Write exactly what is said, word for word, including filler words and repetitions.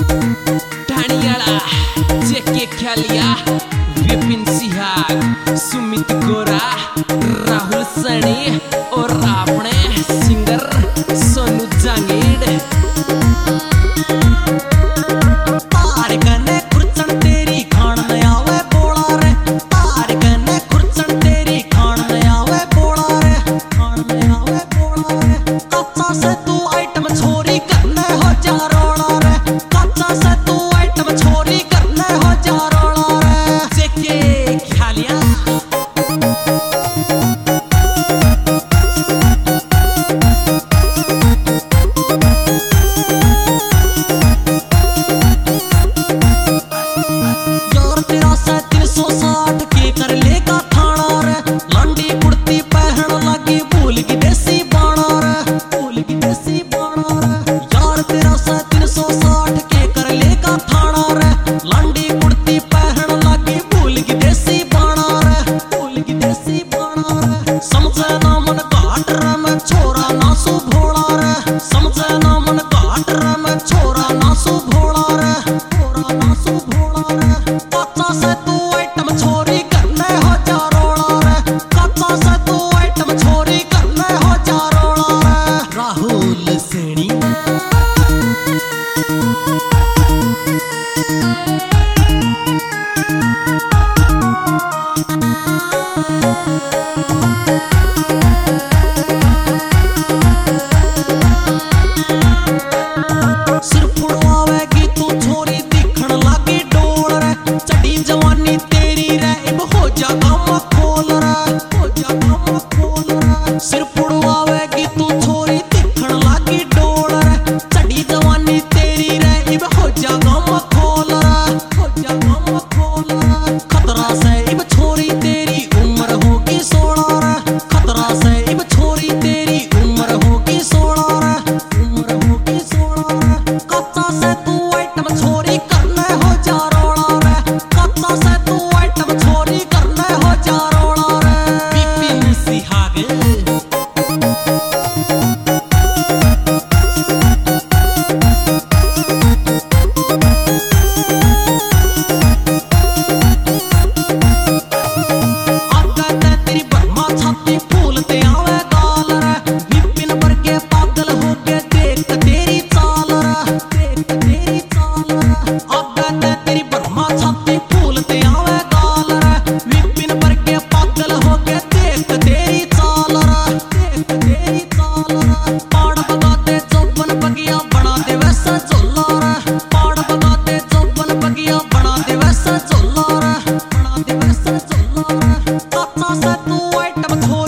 ढाणियाला जेके ख्यालिया विपिन सिहाग सुमित गोरा राहुल सनी और अपने सिंगर सोनू जांगीड़। तार कने खुरचन तेरी खान में आवे बोला रे, तार कने खुरचन तेरी खान में आवे बोला रे, खान में आवे बोला रे। कच्चा से तू आइटम छोरी करने हो जा रोड़ा रे, कच्चा से तू आइटम छोरी करने हो जा रोड़ा रे। जेके ख्यालिया I'm